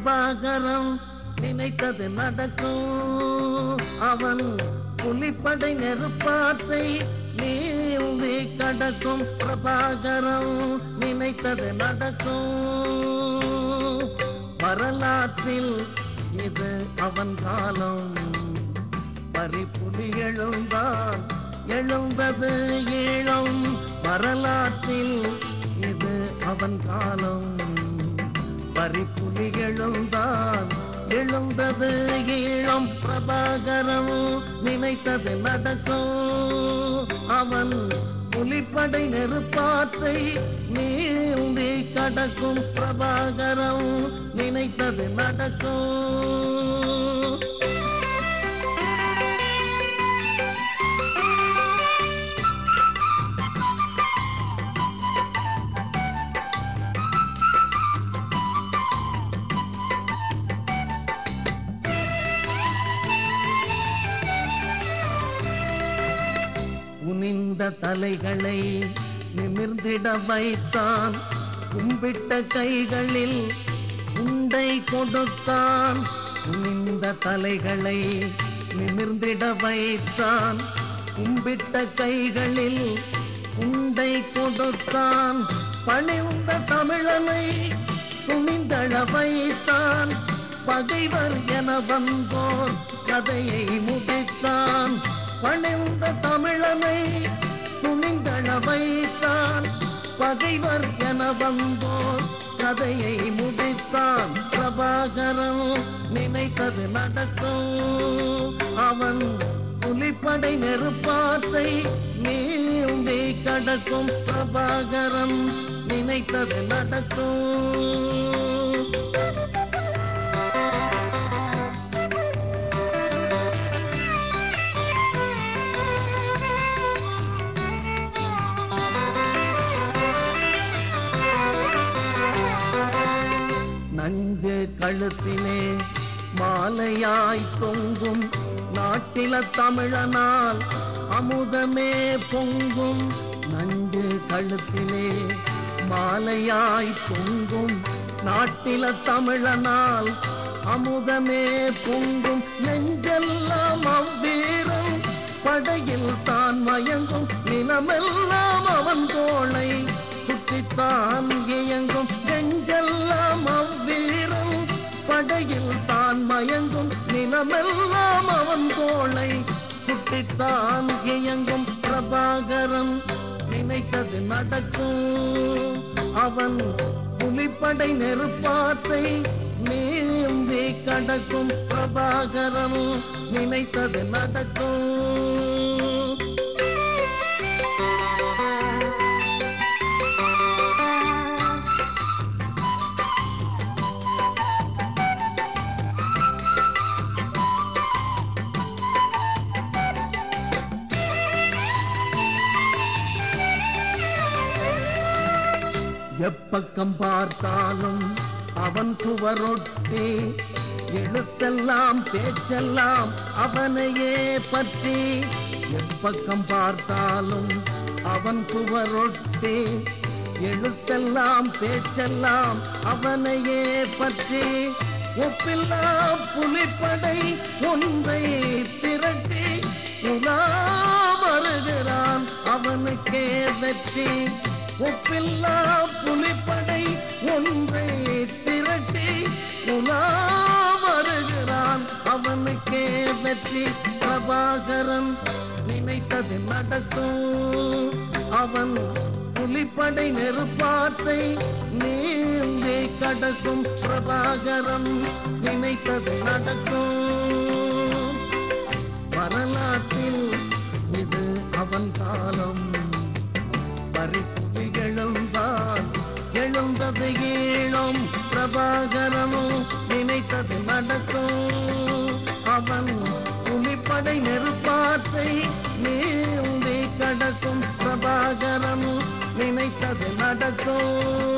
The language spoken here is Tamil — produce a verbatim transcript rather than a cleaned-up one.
பிரபாகரன் நினைத்தது நடக்கும். அவன் புலிப்படை நெருப்பாற்றை நீந்தி கடக்கும். பிரபாகரன் நினைத்தது நடக்கும். வரலாற்றில் இது அவன் காலம். பரிப்புலி எழுந்தான் எழுந்தது ஈழம். வரலாற்றில் இது அவன் காலம். பரிப்புலி எழுந்தான் எழுந்தது ஈழம். பிரபாகரன் நினைத்தது நடக்கும். அவன் புலிப்படை நெருப்பாற்றை நீந்தி கடக்கும். பிரபாகரன் நினைத்தது நடக்கும். குனிந்த தலைகளை நிமிர்ந்திட வைத்தான். கும்பிட்ட கைகளில் உண்டை கொடுத்தான். குனிந்த தலைகளை நிமிர்ந்திட வைத்தான். கும்பிட்ட கைகளில் உண்டை கொடுத்தான். பணிந்த தமிழனை துணிந்தழ வைத்தான். பகைவர் என வந்தோர் கதையை முடித்தான். பணிந்த தமிழனை துணிந்தழ வைத்தான். பகைவர் என வந்தோர் கதையை முடித்தான். பிரபாகரன் நினைத்தது நடக்கும். அவன் புலிப்படை நெருப்பாற்றை நீந்தி கடக்கும். பிரபாகரன் நினைத்தது நடக்கும். நஞ்சு கழுத்திலே மாலையாய் தொங்கும். நாட்டில தமிழனால் அமுதமே பொங்கும். நஞ்சு கழுத்திலே மாலையாய் தொங்கும். நாட்டில தமிழனால் அமுதமே பொங்கும். நெஞ்செல்லாம் அவ்வீரன் படையில் தான் மயங்கும். நிலமெல்லாம் அவன் தோளை சுற்றித்தான் இயங்கும். நெஞ்செல்லாம் அவ்வீரன் படையில் தான் மயங்கும். நிலமெல்லாம் அவன் தோளை சுற்றித்தான் இயங்கும். பிரபாகரன் நினைத்தது நடக்கும். அவன் புலிப்படை நெருப்பாற்றை நீந்தி கடக்கும். பிரபாகரன் நினைத்தது நடக்கும். எப்பக்கம் பார்த்தாலும் அவன் சுவரொட்டி. எழுத்தெல்லாம் பேச்செல்லாம் அவனையே பற்றி. எப்பக்கம் பார்த்தாலும் அவன் சுவரொட்டி. எழுத்தெல்லாம் பேச்செல்லாம் அவனையே பற்றி. ஒப்பில்லா புலிப்படை ஒன்றை திரட்டி உலா வருகிறான் அவனுக்கே வெற்றி. ஒப்பில்லா புலிப்படை ஒன்றை திரட்டி உலா வருகிறான் அவனுக்கே வெற்றி. பிரபாகரன் நினைத்தது நடக்கும். அவன் புலிப்படை நெருப்பாற்றை நீந்தி கடக்கும். பிரபாகரன் நினைத்தது நடக்கும். வரலாற்றில் இது அவன் காலம். பரிப்புலி எழுந்தான் எழுந்தது ஈழம். பிரபாகரனும் நினைத்தது நடக்கும். அவன் புலிப்படை நெருப்பாற்றை நீந்தி கடக்கும். பிரபாகரனும் நினைத்தது நடக்கும்.